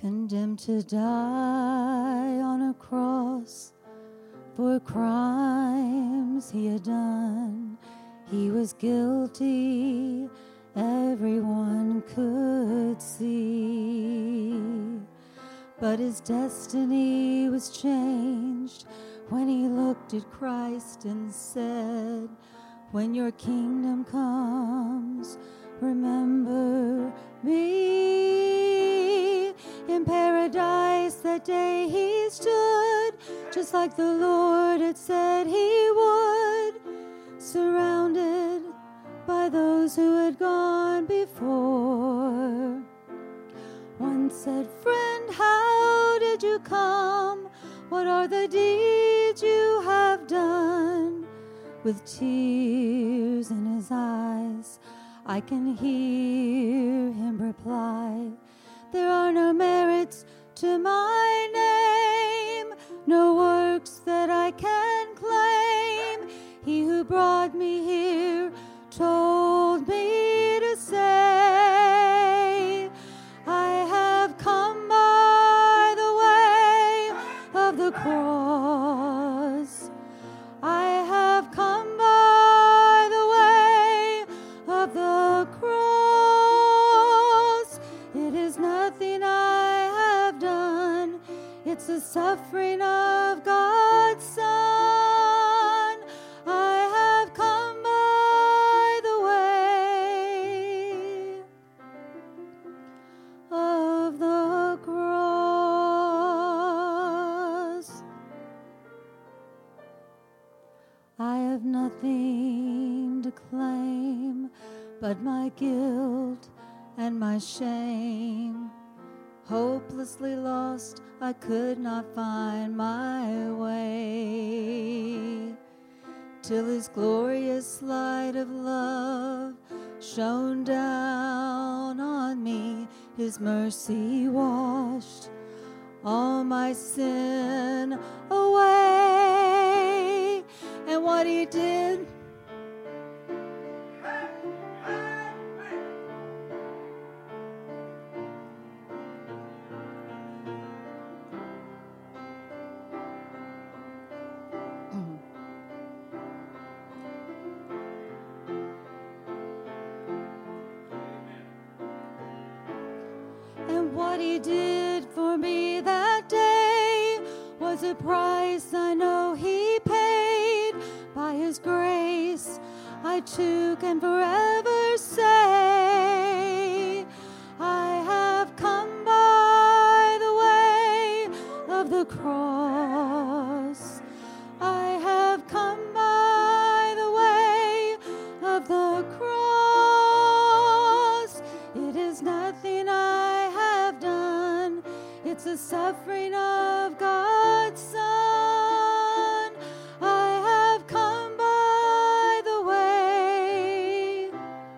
condemned to die on a cross for crimes he had done. He was guilty, everyone could see. But his destiny was changed when he looked at Christ and said, when your kingdom comes, remember me. In paradise that day he stood, just like the Lord had said he would, surrounded by those who had gone before. One said, friend, how did you come? What are the deeds you have done? With tears in his eyes, I can hear him reply, there are no merits to my name, no works that I can claim. He who brought me here told me to say, I have come by the way of the cross. I have come by the way of the cross. It is nothing I have done. It's the suffering of God's Son. I have come by the way of the cross. I have nothing to claim but my guilt and my shame. Hopelessly lost, I could not find my way, till his glorious light of love shone down on me. His mercy washed all my sin away. And what he did, what he did for me that day was a price I know he paid. By his grace I too can forever say, I have come by the way of the cross. I have come by the way of the cross. It is nothing I have done. It's the suffering of God's Son. I have come by the way.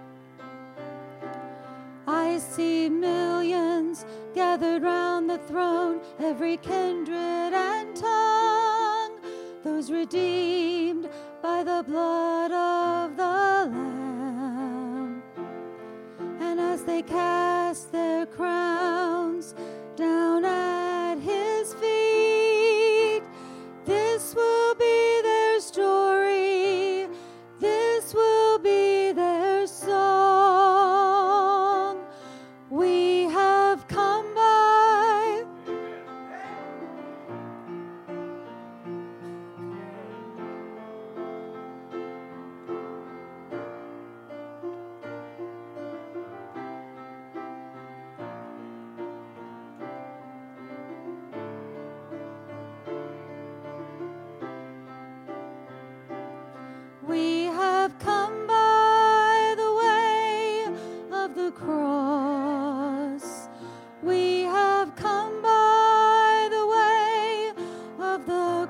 I see millions gathered round the throne, every kindred and tongue, those redeemed by the blood of the Lamb. And as they cast their crowns down at his feet, this will be their story, this will be their song. We have come by. We have come by the way of the cross. We have come by the way of the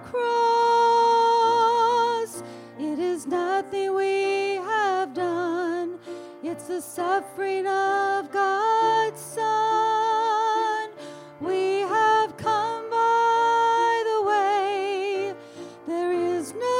cross. It is nothing we have done. It's the suffering of God's Son. We have come by the way. There is no